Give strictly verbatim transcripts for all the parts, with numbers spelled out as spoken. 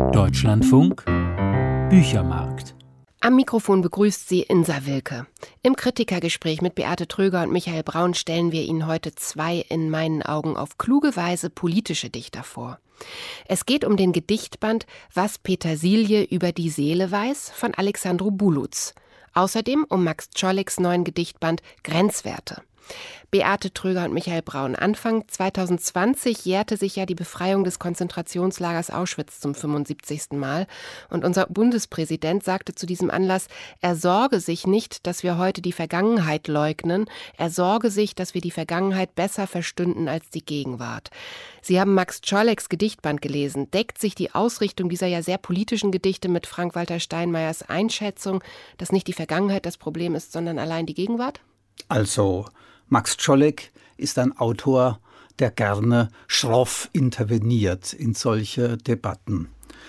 Deutschlandfunk Büchermarkt. Am Mikrofon begrüßt Sie Insa Wilke. Im Kritikergespräch mit Beate Tröger und Michael Braun stellen wir Ihnen heute zwei in meinen Augen auf kluge Weise politische Dichter vor. Es geht um den Gedichtband »Was Petersilie über die Seele weiß« von Alexandru Buluț. Außerdem um Max Czoleks neuen Gedichtband »Grenzwerte«. Beate Tröger und Michael Braun. Anfang zweitausendzwanzig jährte sich ja die Befreiung des Konzentrationslagers Auschwitz zum fünfundsiebzigsten Mal. Und unser Bundespräsident sagte zu diesem Anlass, er sorge sich nicht, dass wir heute die Vergangenheit leugnen. Er sorge sich, dass wir die Vergangenheit besser verstünden als die Gegenwart. Sie haben Max Czoleks Gedichtband gelesen. Deckt sich die Ausrichtung dieser ja sehr politischen Gedichte mit Frank-Walter Steinmeiers Einschätzung, dass nicht die Vergangenheit das Problem ist, sondern allein die Gegenwart? Also, Max Czolek ist ein Autor, der gerne schroff interveniert in solche Debatten.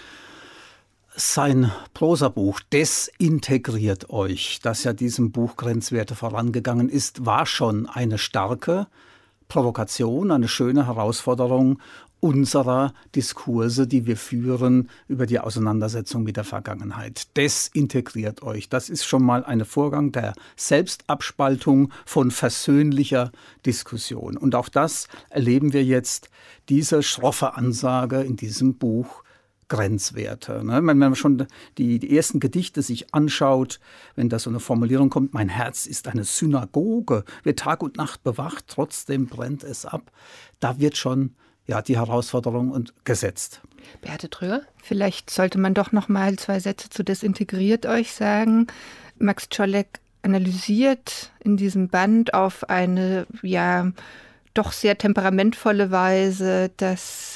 Sein Prosabuch »Desintegriert euch«, das ja diesem Buch Grenzwerte vorangegangen ist, war schon eine starke Provokation, eine schöne Herausforderung unserer Diskurse, die wir führen über die Auseinandersetzung mit der Vergangenheit. Desintegriert euch. Das ist schon mal ein Vorgang der Selbstabspaltung von versöhnlicher Diskussion. Und auch das erleben wir jetzt, diese schroffe Ansage in diesem Buch Grenzwerte. Wenn man schon die, die ersten Gedichte sich anschaut, wenn da so eine Formulierung kommt, mein Herz ist eine Synagoge, wird Tag und Nacht bewacht, trotzdem brennt es ab, da wird schon ja, die Herausforderung und gesetzt. Beate Tröger? Vielleicht sollte man doch noch mal zwei Sätze zu Desintegriert euch sagen. Max Czolek analysiert in diesem Band auf eine ja doch sehr temperamentvolle Weise das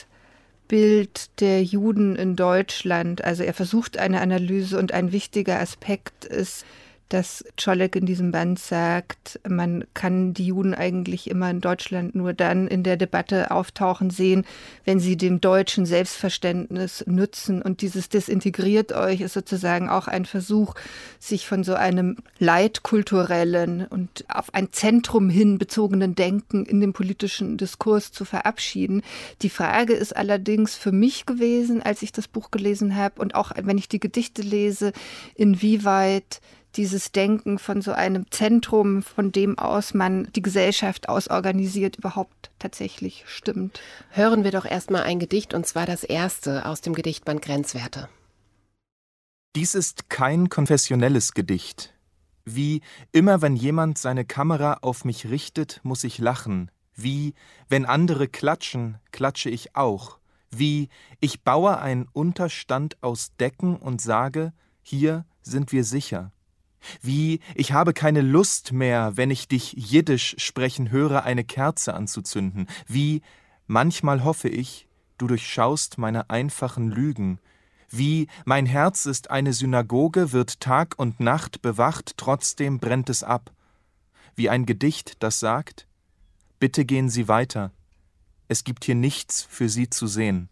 Bild der Juden in Deutschland. Also er versucht eine Analyse und ein wichtiger Aspekt ist, dass Czolek in diesem Band sagt, man kann die Juden eigentlich immer in Deutschland nur dann in der Debatte auftauchen sehen, wenn sie dem deutschen Selbstverständnis nützen. Und dieses Desintegriert euch ist sozusagen auch ein Versuch, sich von so einem leitkulturellen und auf ein Zentrum hin bezogenen Denken in dem politischen Diskurs zu verabschieden. Die Frage ist allerdings für mich gewesen, als ich das Buch gelesen habe und auch wenn ich die Gedichte lese, inwieweit dieses Denken von so einem Zentrum, von dem aus man die Gesellschaft ausorganisiert, überhaupt tatsächlich stimmt. Hören wir doch erstmal ein Gedicht, und zwar das erste aus dem Gedichtband Grenzwerte. Dies ist kein konfessionelles Gedicht. Wie immer, wenn jemand seine Kamera auf mich richtet, muss ich lachen. Wie, wenn andere klatschen, klatsche ich auch. Wie, ich baue einen Unterstand aus Decken und sage, hier sind wir sicher. Wie, ich habe keine Lust mehr, wenn ich dich Jiddisch sprechen höre, eine Kerze anzuzünden. Wie, manchmal hoffe ich, du durchschaust meine einfachen Lügen. Wie, mein Herz ist eine Synagoge, wird Tag und Nacht bewacht, trotzdem brennt es ab. Wie ein Gedicht, das sagt, bitte gehen Sie weiter. Es gibt hier nichts für Sie zu sehen.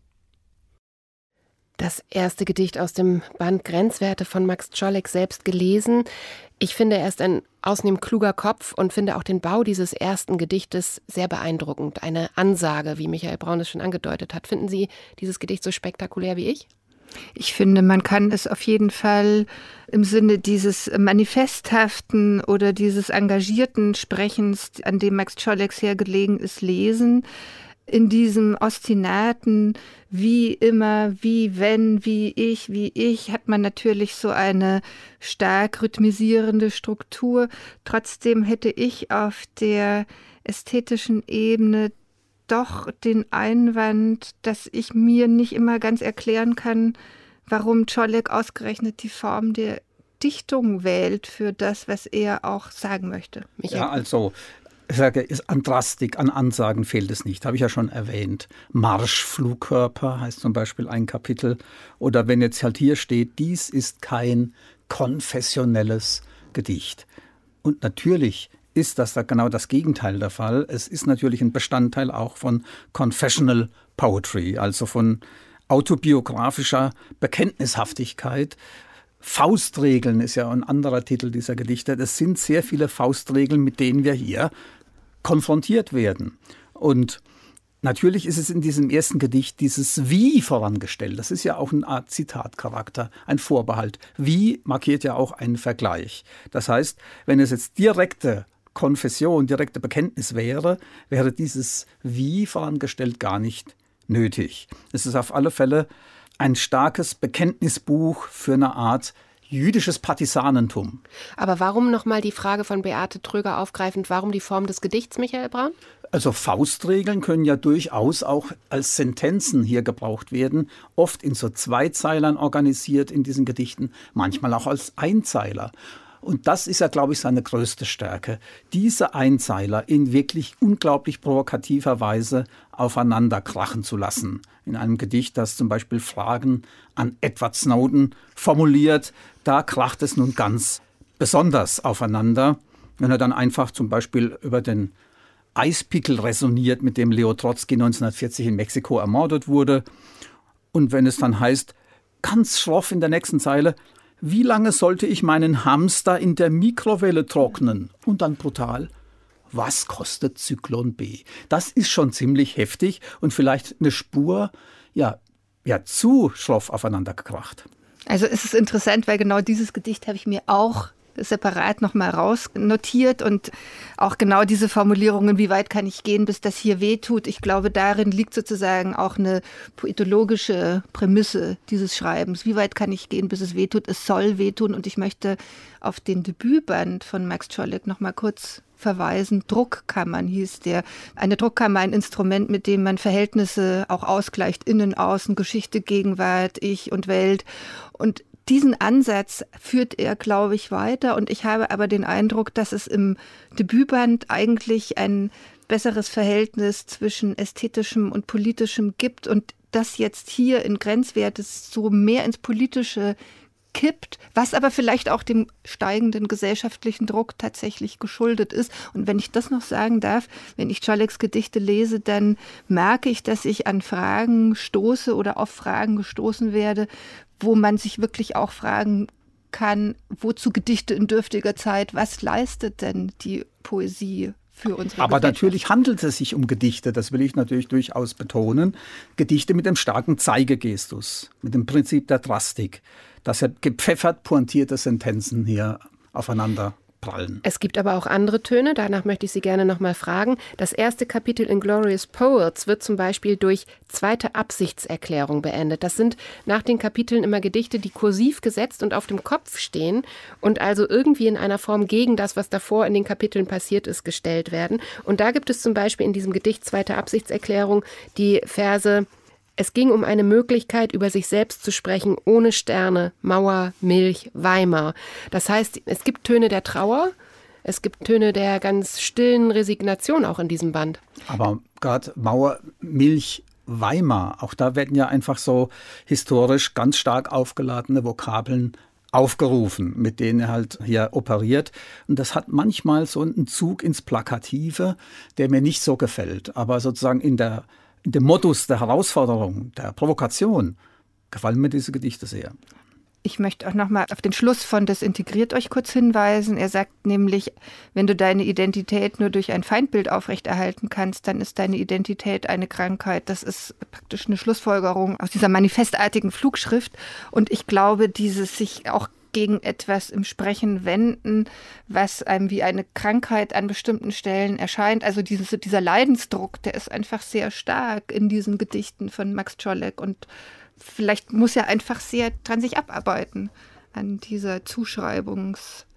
Das erste Gedicht aus dem Band Grenzwerte von Max Czolek selbst gelesen. Ich finde, er ist ein außerdem kluger Kopf und finde auch den Bau dieses ersten Gedichtes sehr beeindruckend. Eine Ansage, wie Michael Braun es schon angedeutet hat. Finden Sie dieses Gedicht so spektakulär wie ich? Ich finde, man kann es auf jeden Fall im Sinne dieses manifesthaften oder dieses engagierten Sprechens, an dem Max Czolek sehr gelegen ist, lesen. In diesem ostinaten wie immer, wie wenn, wie ich, wie ich, hat man natürlich so eine stark rhythmisierende Struktur. Trotzdem hätte ich auf der ästhetischen Ebene doch den Einwand, dass ich mir nicht immer ganz erklären kann, warum Czolek ausgerechnet die Form der Dichtung wählt für das, was er auch sagen möchte. Michael? Ja, also ich sage, an Drastik, an Ansagen fehlt es nicht, habe ich ja schon erwähnt. Marschflugkörper heißt zum Beispiel ein Kapitel. Oder wenn jetzt halt hier steht, dies ist kein konfessionelles Gedicht. Und natürlich ist das da genau das Gegenteil der Fall. Es ist natürlich ein Bestandteil auch von Confessional Poetry, also von autobiografischer Bekenntnishaftigkeit. Faustregeln ist ja ein anderer Titel dieser Gedichte. Das sind sehr viele Faustregeln, mit denen wir hier konfrontiert werden. Und Natürlich ist es in diesem ersten Gedicht dieses Wie vorangestellt. Das ist ja auch eine Art Zitatcharakter, ein Vorbehalt. Wie markiert ja auch einen Vergleich. Das heißt, wenn es jetzt direkte Konfession, direkte Bekenntnis wäre, wäre dieses Wie vorangestellt gar nicht nötig. Es ist auf alle Fälle ein starkes Bekenntnisbuch für eine Art jüdisches Partisanentum. Aber warum nochmal die Frage von Beate Tröger aufgreifend, warum die Form des Gedichts, Michael Braun? Also Faustregeln können ja durchaus auch als Sentenzen hier gebraucht werden, oft in so Zweizeilern organisiert in diesen Gedichten, manchmal auch als Einzeiler. Und das ist ja, glaube ich, seine größte Stärke, diese Einzeiler in wirklich unglaublich provokativer Weise aufeinander krachen zu lassen. In einem Gedicht, das zum Beispiel Fragen an Edward Snowden formuliert, da kracht es nun ganz besonders aufeinander, wenn er dann einfach zum Beispiel über den Eispickel resoniert, mit dem Leo Trotzki neunzehnhundertvierzig in Mexiko ermordet wurde. Und wenn es dann heißt, ganz schroff in der nächsten Zeile, wie lange sollte ich meinen Hamster in der Mikrowelle trocknen? Und dann brutal, was kostet Zyklon B? Das ist schon ziemlich heftig und vielleicht eine Spur, ja, ja zu schroff aufeinander gekracht. Also es ist interessant, weil genau dieses Gedicht habe ich mir auch separat nochmal rausnotiert und auch genau diese Formulierungen, wie weit kann ich gehen, bis das hier wehtut. Ich glaube, darin liegt sozusagen auch eine poetologische Prämisse dieses Schreibens. Wie weit kann ich gehen, bis es wehtut? Es soll wehtun und ich möchte auf den Debütband von Max Czolek nochmal kurz verweisen. Druckkammern hieß der. Eine Druckkammer, ein Instrument, mit dem man Verhältnisse auch ausgleicht, innen, außen, Geschichte, Gegenwart, Ich und Welt. Und diesen Ansatz führt er, glaube ich, weiter. Und ich habe aber den Eindruck, dass es im Debütband eigentlich ein besseres Verhältnis zwischen Ästhetischem und Politischem gibt. Und das jetzt hier in Grenzwertes so mehr ins Politische kippt, was aber vielleicht auch dem steigenden gesellschaftlichen Druck tatsächlich geschuldet ist. Und wenn ich das noch sagen darf, wenn ich Czoleks Gedichte lese, dann merke ich, dass ich an Fragen stoße oder auf Fragen gestoßen werde, wo man sich wirklich auch fragen kann, wozu Gedichte in dürftiger Zeit, was leistet denn die Poesie für unsere Aber Gesellschaft? natürlich handelt es sich um Gedichte, das will ich natürlich durchaus betonen. Gedichte mit dem starken Zeigegestus, mit dem Prinzip der Drastik, dass er gepfeffert pointierte Sentenzen hier aufeinander prallen. Es gibt aber auch andere Töne, danach möchte ich Sie gerne noch mal fragen. Das erste Kapitel in Glorious Poets wird zum Beispiel durch zweite Absichtserklärung beendet. Das sind nach den Kapiteln immer Gedichte, die kursiv gesetzt und auf dem Kopf stehen und also irgendwie in einer Form gegen das, was davor in den Kapiteln passiert ist, gestellt werden. Und da gibt es zum Beispiel in diesem Gedicht zweite Absichtserklärung die Verse: Es ging um eine Möglichkeit, über sich selbst zu sprechen, ohne Sterne, Mauer, Milch, Weimar. Das heißt, es gibt Töne der Trauer, es gibt Töne der ganz stillen Resignation auch in diesem Band. Aber gerade Mauer, Milch, Weimar, auch da werden ja einfach so historisch ganz stark aufgeladene Vokabeln aufgerufen, mit denen er halt hier operiert. Und das hat manchmal so einen Zug ins Plakative, der mir nicht so gefällt. Aber sozusagen in der In dem Modus der Herausforderung, der Provokation, gefallen mir diese Gedichte sehr. Ich möchte auch noch mal auf den Schluss von Das integriert euch kurz hinweisen. Er sagt nämlich, wenn du deine Identität nur durch ein Feindbild aufrechterhalten kannst, dann ist deine Identität eine Krankheit. Das ist praktisch eine Schlussfolgerung aus dieser manifestartigen Flugschrift. Und ich glaube, dieses sich auch gegen etwas im Sprechen wenden, was einem wie eine Krankheit an bestimmten Stellen erscheint. Also dieses, dieser Leidensdruck, der ist einfach sehr stark in diesen Gedichten von Max Czolek und vielleicht muss er einfach sehr dran sich abarbeiten an dieser Zuschreibungsproblematik.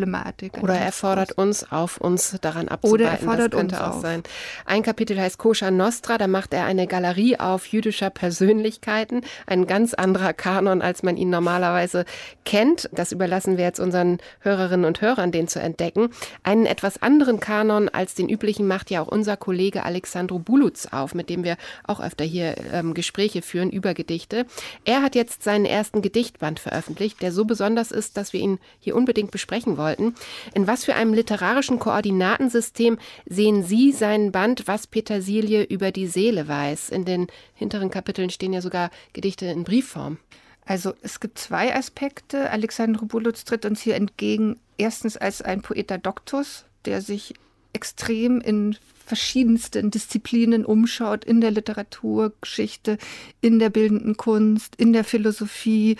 Oder er fordert uns auf, uns daran abzuarbeiten. Oder er fordert das könnte uns auch auf. sein. Ein Kapitel heißt Koscher Nostra, da macht er eine Galerie auf jüdischer Persönlichkeiten. Ein ganz anderer Kanon, als man ihn normalerweise kennt. Das überlassen wir jetzt unseren Hörerinnen und Hörern, den zu entdecken. Einen etwas anderen Kanon als den üblichen macht ja auch unser Kollege Alexandru Bulutz auf, mit dem wir auch öfter hier ähm, Gespräche führen über Gedichte. Er hat jetzt seinen ersten Gedichtband veröffentlicht, der so besonders ist, dass wir ihn hier unbedingt besprechen wollten. In was für einem literarischen Koordinatensystem sehen Sie seinen Band Was Petersilie über die Seele weiß? In den hinteren Kapiteln stehen ja sogar Gedichte in Briefform. Also es gibt zwei Aspekte. Alexandru Bulutz tritt uns hier entgegen. Erstens als ein Poeta Doctus, der sich extrem in verschiedensten Disziplinen umschaut, in der Literaturgeschichte, in der bildenden Kunst, in der Philosophie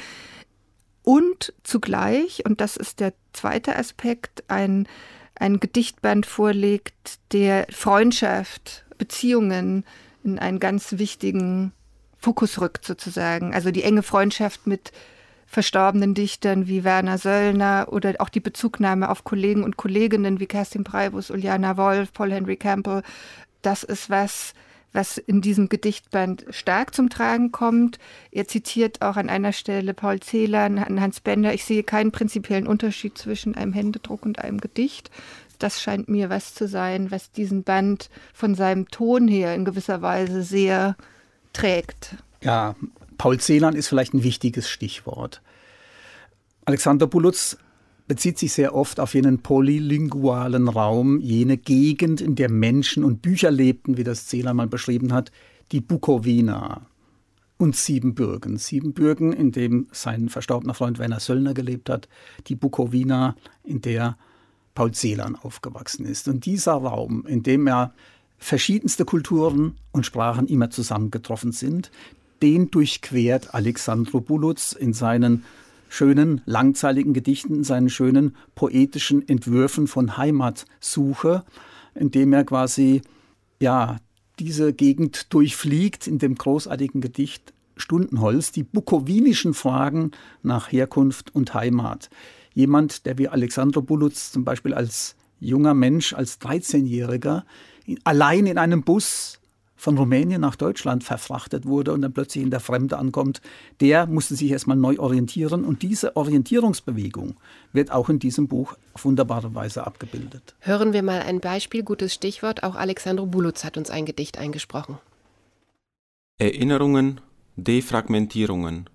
und zugleich, und das ist der zweite Aspekt, ein, ein Gedichtband vorlegt, der Freundschaft, Beziehungen in einen ganz wichtigen Fokus rückt sozusagen. Also die enge Freundschaft mit verstorbenen Dichtern wie Werner Söllner oder auch die Bezugnahme auf Kollegen und Kolleginnen wie Kerstin Preibus, Uliana Wolf, Paul Henry Campbell. Das ist was, was in diesem Gedichtband stark zum Tragen kommt. Er zitiert auch an einer Stelle Paul Celan, Hans Bender. Ich sehe keinen prinzipiellen Unterschied zwischen einem Händedruck und einem Gedicht. Das scheint mir was zu sein, was diesen Band von seinem Ton her in gewisser Weise sehr trägt. Ja, Paul Celan ist vielleicht ein wichtiges Stichwort. Alexandropoulos bezieht sich sehr oft auf jenen polylingualen Raum, jene Gegend, in der Menschen und Bücher lebten, wie das Celan mal beschrieben hat, die Bukowina und Siebenbürgen. Siebenbürgen, in dem sein verstorbener Freund Werner Söllner gelebt hat, die Bukowina, in der Paul Celan aufgewachsen ist. Und dieser Raum, in dem ja verschiedenste Kulturen und Sprachen immer zusammengetroffen sind, den durchquert Alexandropoulos in seinen schönen, langzeiligen Gedichten, in seinen schönen poetischen Entwürfen von Heimatsuche, indem er quasi ja, diese Gegend durchfliegt in dem großartigen Gedicht Stundenholz, die bukowinischen Fragen nach Herkunft und Heimat. Jemand, der wie Alexandropoulos zum Beispiel als junger Mensch, als dreizehnjähriger, allein in einem Bus von Rumänien nach Deutschland verfrachtet wurde und dann plötzlich in der Fremde ankommt, der musste sich erstmal neu orientieren. Und diese Orientierungsbewegung wird auch in diesem Buch auf wunderbare Weise abgebildet. Hören wir mal ein Beispiel, gutes Stichwort. Auch Alexandropoulos hat uns ein Gedicht eingesprochen. Erinnerungen, Defragmentierungen.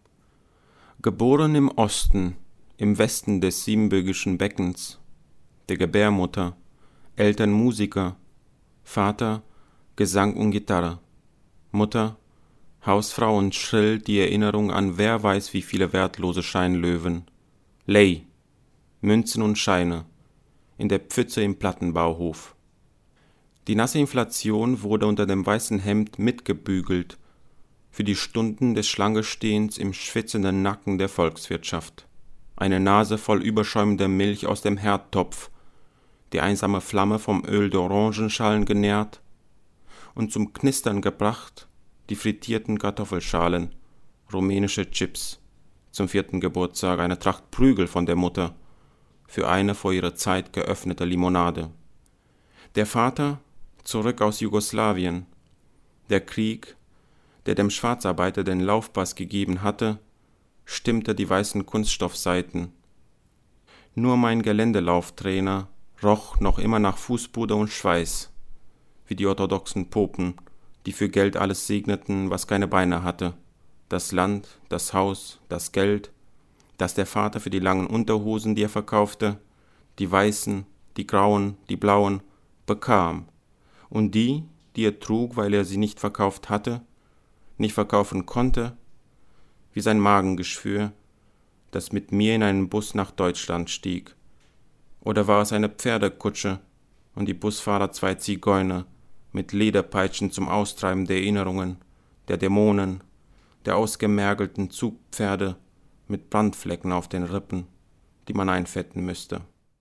Geboren im Osten, im Westen des siebenbürgischen Beckens, der Gebärmutter, Eltern Musiker, Vater Gesang und Gitarre, Mutter Hausfrau und schrill die Erinnerung an wer weiß wie viele wertlose Scheinlöwen, Lei, Münzen und Scheine, in der Pfütze im Plattenbauhof. Die nasse Inflation wurde unter dem weißen Hemd mitgebügelt für die Stunden des Schlangestehens im schwitzenden Nacken der Volkswirtschaft. Eine Nase voll überschäumender Milch aus dem Herdtopf, die einsame Flamme vom Öl der Orangenschalen genährt und zum Knistern gebracht die frittierten Kartoffelschalen, rumänische Chips, zum vierten Geburtstag eine Tracht Prügel von der Mutter, für eine vor ihrer Zeit geöffnete Limonade. Der Vater zurück aus Jugoslawien, der Krieg, der dem Schwarzarbeiter den Laufpass gegeben hatte, stimmte die weißen Kunststoffseiten. Nur mein Geländelauftrainer roch noch immer nach Fußpuder und Schweiß, wie die orthodoxen Popen, die für Geld alles segneten, was keine Beine hatte. Das Land, das Haus, das Geld, das der Vater für die langen Unterhosen, die er verkaufte, die weißen, die grauen, die blauen, bekam. Und die, die er trug, weil er sie nicht verkauft hatte, nicht verkaufen konnte, wie sein Magengeschwür, das mit mir in einen Bus nach Deutschland stieg. Oder war es eine Pferdekutsche und die Busfahrer zwei Zigeuner, mit Lederpeitschen zum Austreiben der Erinnerungen, der Dämonen, der ausgemergelten Zugpferde mit Brandflecken auf den Rippen, die man einfetten müsste.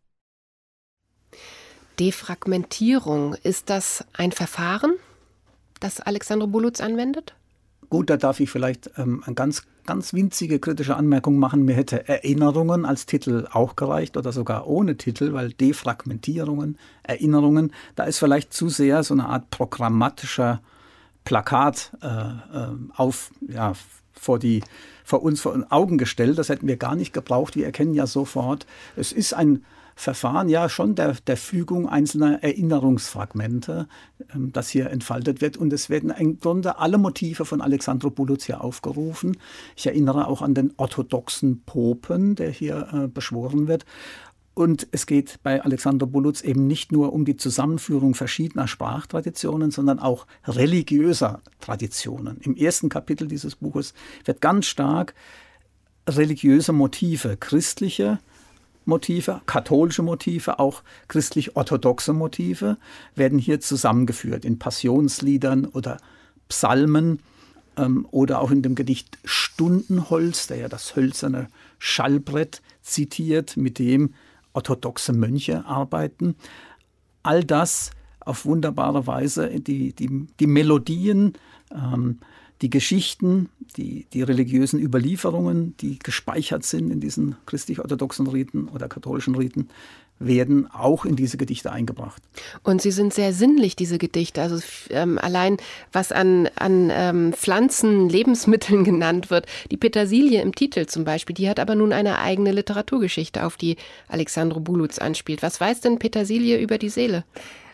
Defragmentierung, ist das ein Verfahren, das Alexandropoulos anwendet? Gut, da darf ich vielleicht ähm, eine ganz, ganz winzige kritische Anmerkung machen. Mir hätte Erinnerungen als Titel auch gereicht oder sogar ohne Titel, weil Defragmentierungen, Erinnerungen, da ist vielleicht zu sehr so eine Art programmatischer Plakat äh, äh, auf, ja, vor, die, vor uns vor Augen gestellt. Das hätten wir gar nicht gebraucht. Wir erkennen ja sofort, es ist ein Verfahren ja schon der, der Fügung einzelner Erinnerungsfragmente, ähm, das hier entfaltet wird. Und es werden im Grunde alle Motive von Alexandropoulos hier aufgerufen. Ich erinnere auch an den orthodoxen Popen, der hier äh, beschworen wird. Und es geht bei Alexandropoulos eben nicht nur um die Zusammenführung verschiedener Sprachtraditionen, sondern auch religiöser Traditionen. Im ersten Kapitel dieses Buches wird ganz stark religiöse Motive, christliche Motive, katholische Motive, auch christlich-orthodoxe Motive werden hier zusammengeführt in Passionsliedern oder Psalmen ähm, oder auch in dem Gedicht Stundenholz, der ja das hölzerne Schallbrett zitiert, mit dem orthodoxe Mönche arbeiten. All das auf wunderbare Weise, die, die, die Melodien, ähm, die Geschichten, die, die religiösen Überlieferungen, die gespeichert sind in diesen christlich-orthodoxen Riten oder katholischen Riten, werden auch in diese Gedichte eingebracht. Und sie sind sehr sinnlich, diese Gedichte. Also ähm, allein, was an, an ähm, Pflanzen, Lebensmitteln genannt wird. Die Petersilie im Titel zum Beispiel, die hat aber nun eine eigene Literaturgeschichte, auf die Alexandru Buluț anspielt. Was weiß denn Petersilie über die Seele?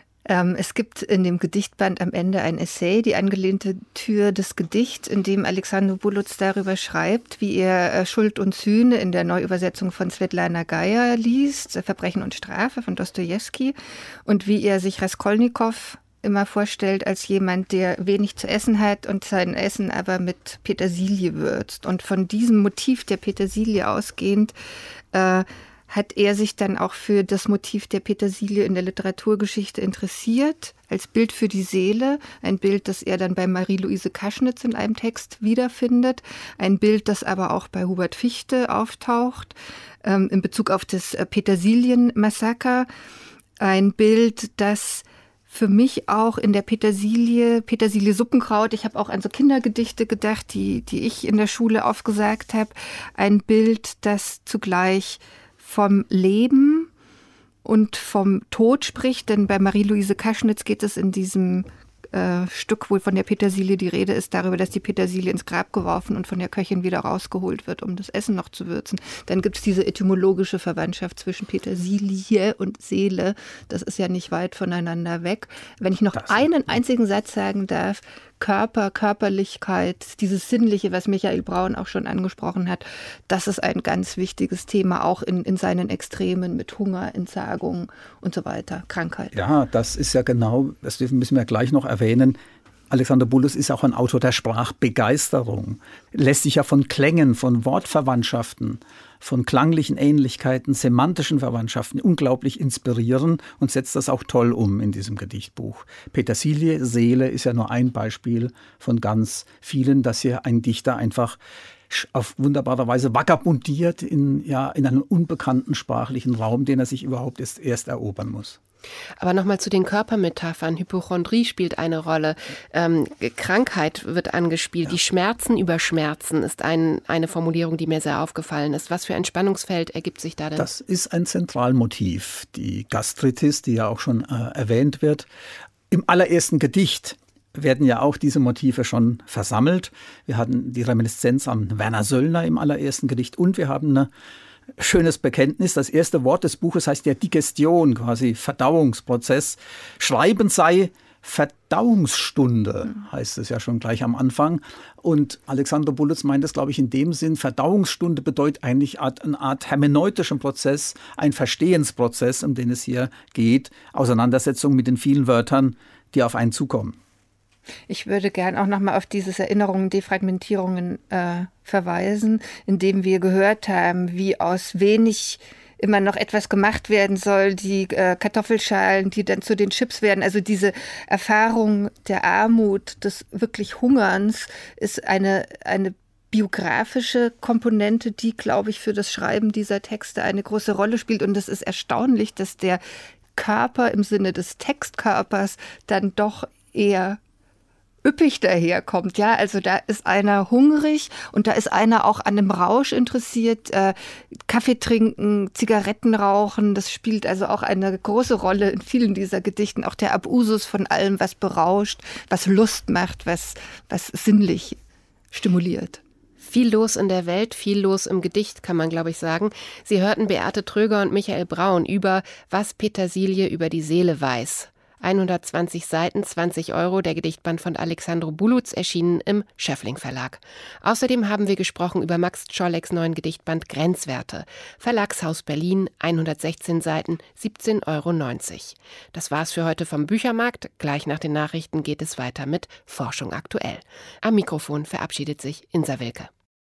Es gibt in dem Gedichtband am Ende ein Essay, die angelehnte Tür des Gedichts, in dem Alexandru Buluț darüber schreibt, wie er Schuld und Sühne in der Neuübersetzung von Svetlana Geier liest, Verbrechen und Strafe von Dostojewski, und wie er sich Raskolnikow immer vorstellt als jemand, der wenig zu essen hat und sein Essen aber mit Petersilie würzt. Und von diesem Motiv der Petersilie ausgehend äh, hat er sich dann auch für das Motiv der Petersilie in der Literaturgeschichte interessiert, als Bild für die Seele, ein Bild, das er dann bei Marie-Louise Kaschnitz in einem Text wiederfindet, ein Bild, das aber auch bei Hubert Fichte auftaucht, ähm, in Bezug auf das Petersilien-Massaker, ein Bild, das für mich auch in der Petersilie, Petersilie-Suppenkraut, ich habe auch an so Kindergedichte gedacht, die, die ich in der Schule aufgesagt habe, ein Bild, das zugleich vom Leben und vom Tod spricht, denn bei Marie-Louise Kaschnitz geht es in diesem äh, Stück, wo von der Petersilie die Rede ist, darüber, dass die Petersilie ins Grab geworfen und von der Köchin wieder rausgeholt wird, um das Essen noch zu würzen. Dann gibt es diese etymologische Verwandtschaft zwischen Petersilie und Seele. Das ist ja nicht weit voneinander weg. Wenn ich noch das einen einzigen Satz sagen darf, Körper, Körperlichkeit, dieses Sinnliche, was Michael Braun auch schon angesprochen hat, das ist ein ganz wichtiges Thema, auch in, in seinen Extremen mit Hunger, Entsagung und so weiter, Krankheit. Ja, das ist ja genau, das müssen wir gleich noch erwähnen. Alexandru Buluț ist auch ein Autor der Sprachbegeisterung, lässt sich ja von Klängen, von Wortverwandtschaften, von klanglichen Ähnlichkeiten, semantischen Verwandtschaften unglaublich inspirieren und setzt das auch toll um in diesem Gedichtbuch. Petersilie, Seele ist ja nur ein Beispiel von ganz vielen, dass hier ein Dichter einfach auf wunderbare Weise vagabundiert in, ja, in einen unbekannten sprachlichen Raum, den er sich überhaupt erst, erst erobern muss. Aber nochmal zu den Körpermetaphern. Hypochondrie spielt eine Rolle. Ähm, Krankheit wird angespielt. Ja. Die Schmerzen über Schmerzen ist ein, eine Formulierung, die mir sehr aufgefallen ist. Was für ein Spannungsfeld ergibt sich da denn? Das ist ein Zentralmotiv. Die Gastritis, die ja auch schon äh, erwähnt wird. Im allerersten Gedicht werden ja auch diese Motive schon versammelt. Wir hatten die Reminiszenz an Werner Söllner im allerersten Gedicht und wir haben eine schönes Bekenntnis. Das erste Wort des Buches heißt ja Digestion, quasi Verdauungsprozess. Schreiben sei Verdauungsstunde, heißt es ja schon gleich am Anfang. Und Alexandru Buluț meint es, glaube ich, in dem Sinn, Verdauungsstunde bedeutet eigentlich eine Art hermeneutischen Prozess, ein Verstehensprozess, um den es hier geht. Auseinandersetzung mit den vielen Wörtern, die auf einen zukommen. Ich würde gern auch nochmal auf dieses Erinnerungen, Defragmentierungen äh, verweisen, indem wir gehört haben, wie aus wenig immer noch etwas gemacht werden soll, die äh, Kartoffelschalen, die dann zu den Chips werden. Also diese Erfahrung der Armut, des wirklich Hungerns ist eine, eine biografische Komponente, die, glaube ich, für das Schreiben dieser Texte eine große Rolle spielt. Und es ist erstaunlich, dass der Körper im Sinne des Textkörpers dann doch eher üppig daherkommt, ja, also da ist einer hungrig und da ist einer auch an einem Rausch interessiert, äh, Kaffee trinken, Zigaretten rauchen, das spielt also auch eine große Rolle in vielen dieser Gedichten, auch der Abusus von allem, was berauscht, was Lust macht, was, was sinnlich stimuliert. Viel los in der Welt, viel los im Gedicht, kann man, glaube ich, sagen. Sie hörten Beate Tröger und Michael Braun über Was Petersilie über die Seele weiß. hundertzwanzig Seiten, zwanzig Euro, der Gedichtband von Alexandru Buluț, erschienen im Schöffling Verlag. Außerdem haben wir gesprochen über Max Czoleks neuen Gedichtband Grenzwerte. Verlagshaus Berlin, hundertsechzehn Seiten, siebzehn Euro neunzig. Das war's für heute vom Büchermarkt. Gleich nach den Nachrichten geht es weiter mit Forschung aktuell. Am Mikrofon verabschiedet sich Insa Wilke.